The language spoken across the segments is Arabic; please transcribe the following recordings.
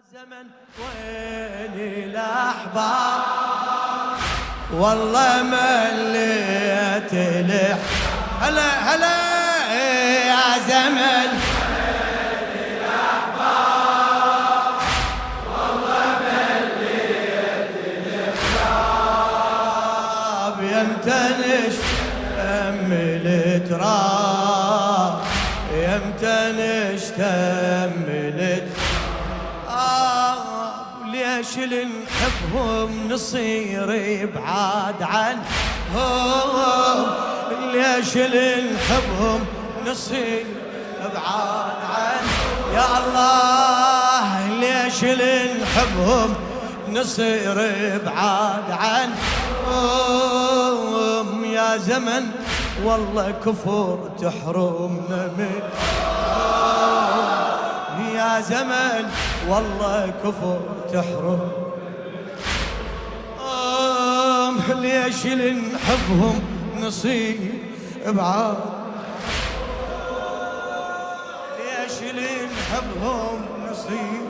زمن وين الأحباب والله مليت لح هلا هلا يا زمن وين الأحباب والله مليت الأحباب يمتى نشتمل تراب يمتى نشتمل ليش اللي نحبهم نصير بعاد عنهم ليش اللي نحبهم نصير بعاد عنهم يا الله ليش اللي نحبهم نصير بعاد عنهم يا زمن والله كفر تحرمنا منهم يا زمن والله كفر تحرم ليش اللي نحبهم نصيب بعاد ليش اللي نحبهم نصيب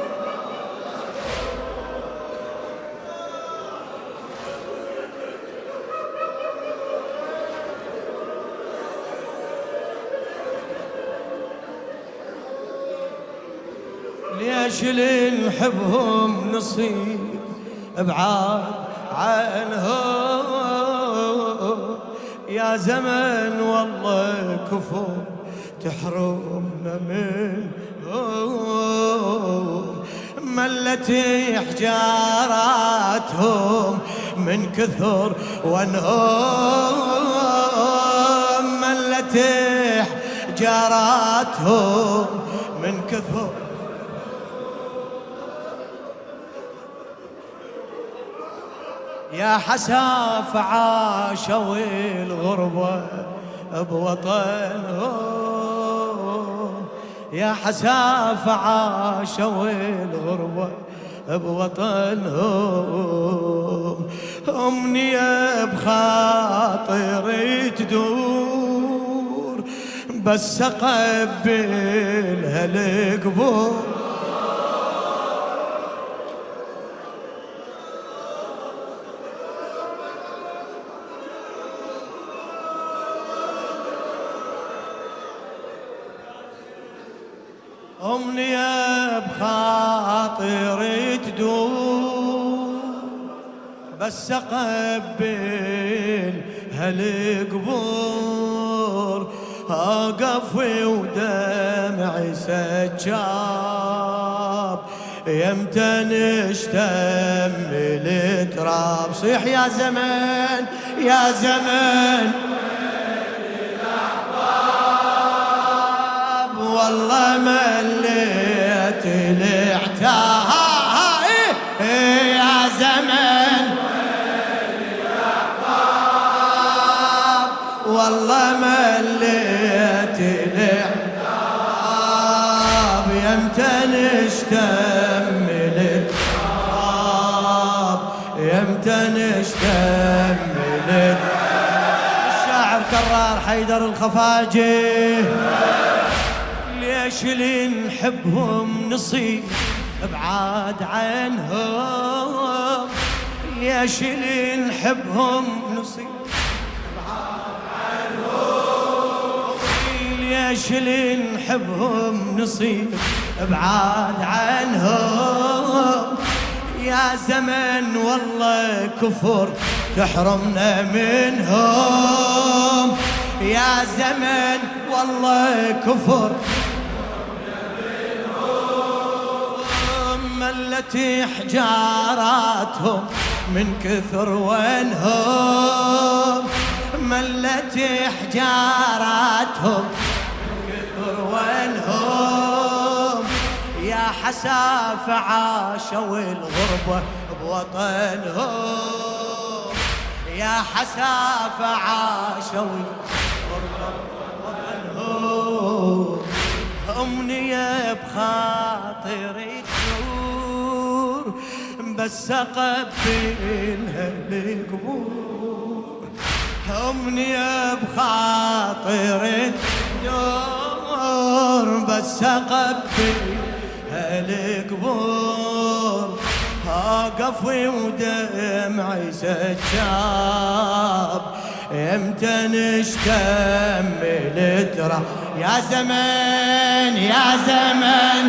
ليش اللي نحبهم نصيب بعاد عنهم يا زمن والله كفر تحرمنا منهم ملت حجاراتهم من كثر ونهم ملت حجاراتهم من كثر يا حساف عاشوا الغربة بوطنهم يا حساف عاشوا الغربة بوطنهم أمنية بخاطري تدور بس أقبلها القبور أمنية بخاطري تدور بس أقبل هالقبور أقف ودمعي سجاب يمتى نشتمل تراب صيح يا زمن يا زمن والله مليت العتاب يا زمن والله مليت العتاب يمتى نشتمل التراب يمتى نشتمل الشاعر كرار حيدر الخفاجي ليش اللي نحبهم نصيب بعاد عنهم ليش اللي نحبهم نصيب بعاد عنهم ليش اللي نحبهم نصيب بعاد عنهم يا زمن والله كفر تحرمنا منهم يا زمن والله كفر ملت حجاراتهم من كثر وينهم ملت حجاراتهم من كثر وينهم يا حساف عاشوا الغربة بوطنهم يا حساف عاشوا الغربة بوطنهم أمنية بخاطري بس أقبلها القبور أمنية بخاطري تدور بس أقبلها القبور قفوي ودمعي سجاب، امتى نشتمل ترى يا زمن يا زمن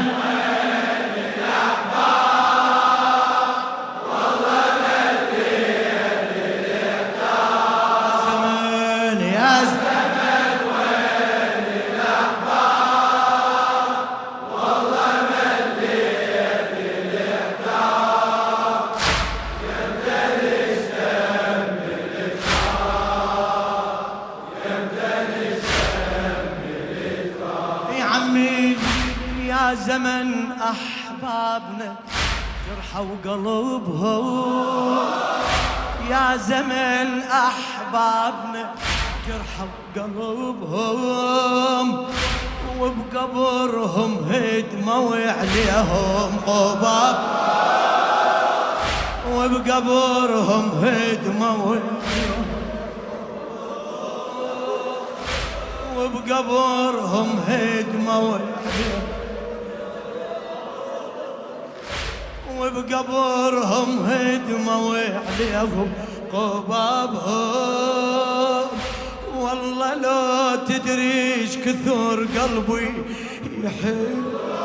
يا زمن أحبابنا جرحوا قلوبهم، يا زمن أحبابنا جرحوا قلوبهم، وبقبرهم هدموا عليهم قباب، وبقبرهم هدموا وبقبرهم هدموا وبقبرهم هدموا عليهم قبابهم. والله لو تدريش كثر قلبي يحب،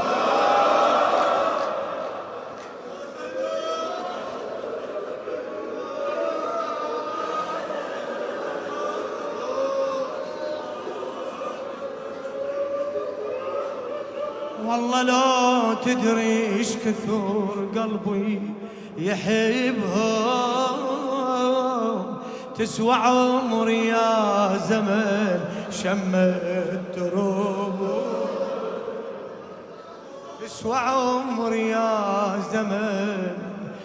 والله لو تدري ايش كثر قلبي يحبهم، تسوى عمري يا زمن شمت دروبه، تسوى عمري يا زمن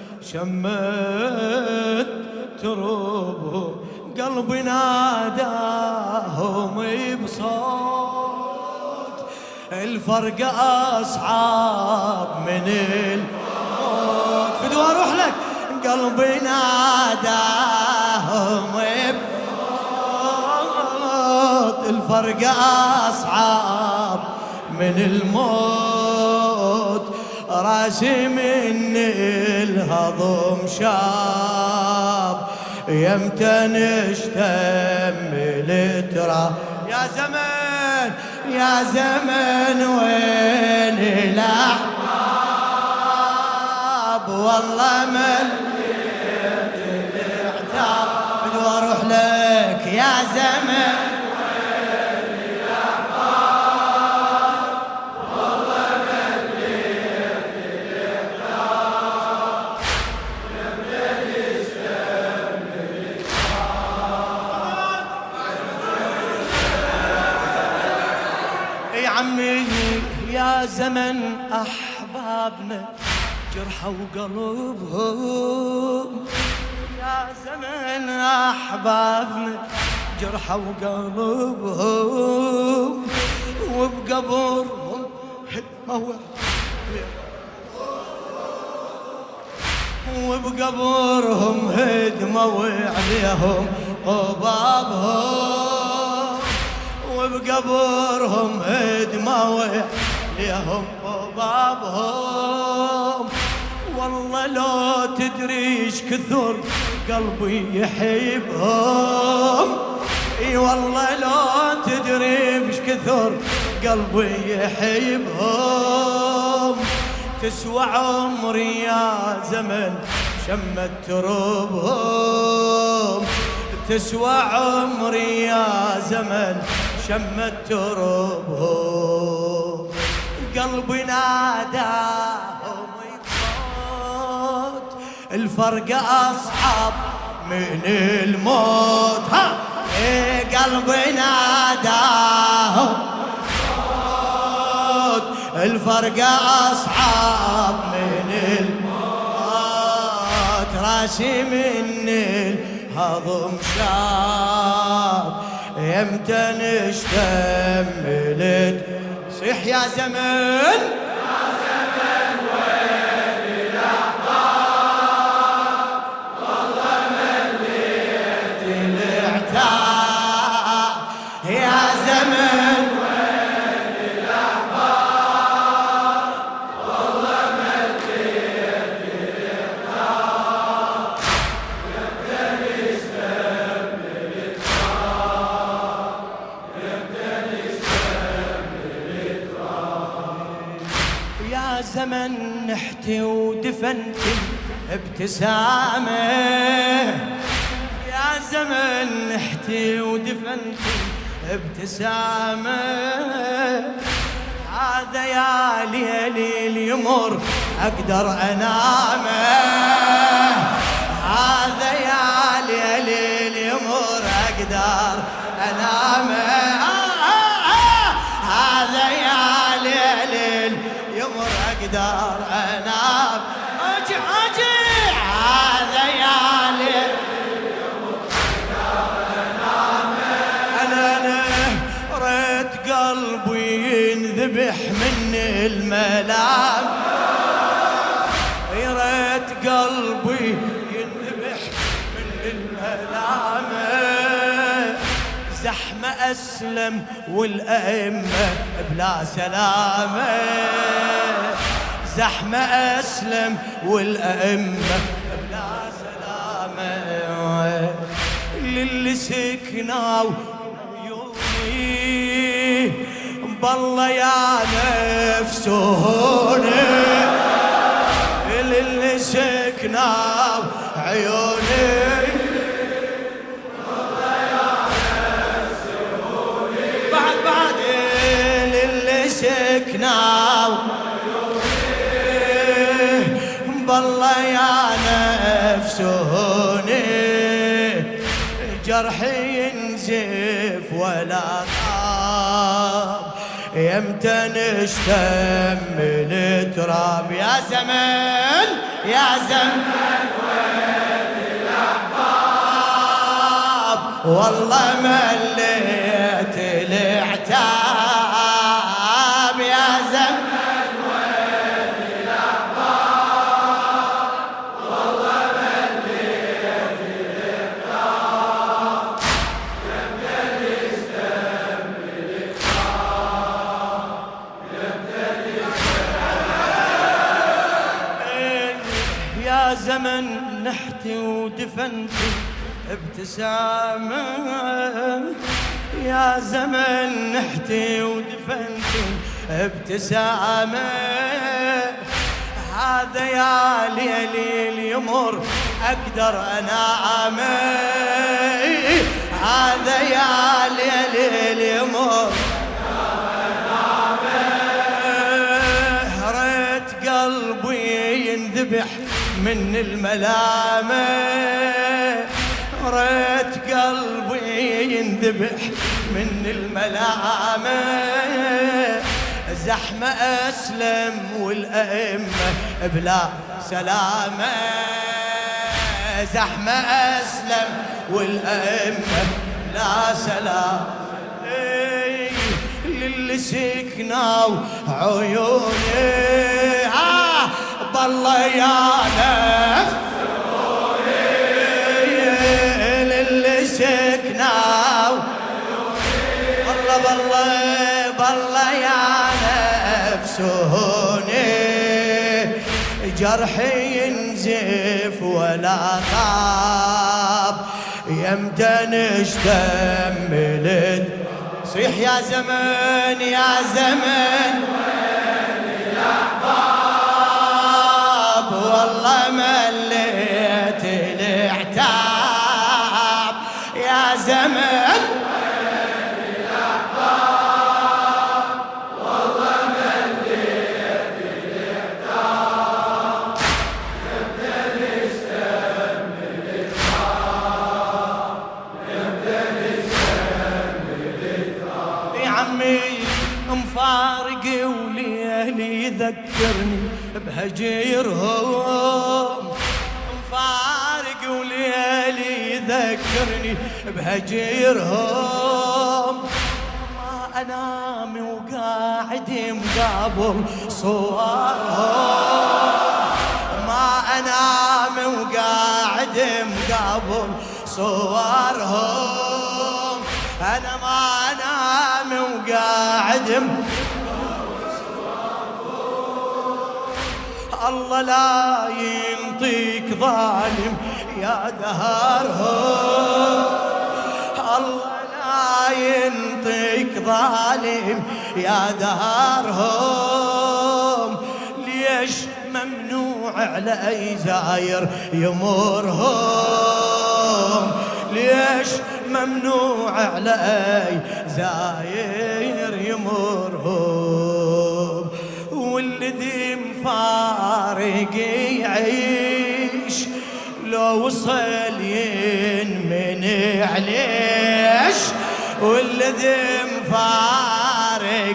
شمت دروبه، قلبي ناداهم بصوت، الفرق أصعب من الموت. فدوا أروح لك قلبي ناداهم بصوت، الفرق أصعب من الموت، راسي من الهضم شاب، يمتى نشتمل ترى يا زمن يا زمن وين الأحباب، والله مليت العتاب. بدو أروح لك يا زمن وين الأحباب، والله مليت العتاب، يمتى نشتمل يا عمي يا زمن أحبابنا جرحوا قلوبهم، يا زمن أحبابنا جرحوا قلوبهم، وبقبرهم هدموا وبقبرهم هدموا عليهم قبابهم، وبقبرهم هدموا عليهم قبابهم. والله لو تدريش كثر قلبي يحبهم، اي والله لو تدري ايش كثر قلبي يحبهم، تسوى عمري يا زمن شمت تربهم، تسوى عمري يا زمن شمت تربهم، قلبي ناداهم بصوت، الفرق أصعب من الموت. ها قلبي ناداهم بصوت، الفرق أصعب من الموت، راسي من الهضم شاب، يمتى نشتمل صيح يا زمن يا زمن وين الأحباب، والله مليت العتاب، يا زمن وين الأحباب، والله يا زمن نحتي ودفنت ابتسامة، يا زمن نحتي ودفنت ابتسامة، هذا يا ليلي يمر أقدر أنامه، هذا يا ليلي يمر أقدر أنامه، هذا يا ليلي يمر أقدر أنام، أجي هذا يا ليلي يمر أقدر أنام، أنا ريت قلبي ينذبح من الملام، ريت قلبي ينذبح من الملام، زحمة أسلم والأئمة بلا سلامة، زحمة أسلم والأئمة بلا سلامة، للي سكناو عيوني بالله يا نفس هوني، للي سكناو عيوني بالله يا نفس هوني، بعد للي سكناو بالله يا نفس هوني، جرحي ينزف ولا طاب، يمتى نشتم التراب، يا زمن يا زمن وين الأحباب، والله مليت العتاب، يا زمن يا زمن نحتي ودفنت ابتسامة، يا زمن نحتي ودفنت ابتسامة، هذا يا ليلي يمر أقدر أنامه، هذا يا ليلي يمر ريت قلبي ينذبح من الملامة، ريت قلبي ينذبح من الملامة، زحمة أسلم والأئمة بلا سلامة، زحمة أسلم والأئمة بلا سلامة، للي سكناو عيوني بالله يا نفس هوني، للي سكناو بالله يا نفس هوني، جرحي ينزف ولا طاب، يمتى نشتملت صيح يا زمن يا زمن وين الأحباب، والله مليت العتاب، يا زمن وين الأحباب، والله مليت العتاب، يمتى نستمل الطاب، يمتى نستمل الطاب، يا عمي مفارق وليالي يذكرني بهجيرهم، مفارق وليالي يذكرني بهجيرهم، ما انام وقاعد مقابل صورهم، ما انام وقاعد مقابل صورهم، انا ما انام وقاعد الله لا ينطيك ظالم يا دهرهم، الله لا ينطيك ظالم يا دهرهم، ليش ممنوع على أي زاير يمرهم؟ ليش ممنوع على أي زاير يمرهم؟ والذي مفارق يعيش لو وصل ينمنع ليش؟ والذي مفارق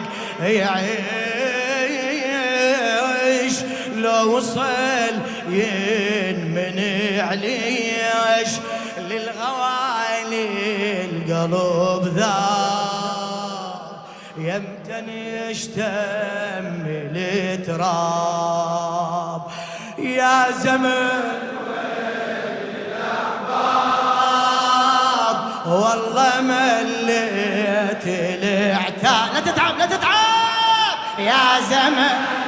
يعيش لو وصل ينمنع ليش؟ للغوالي القلب ذاب يمتن يشتمل تراب يا زمن والله مليت العتاب. لا تتعب لا تتعب يا زمن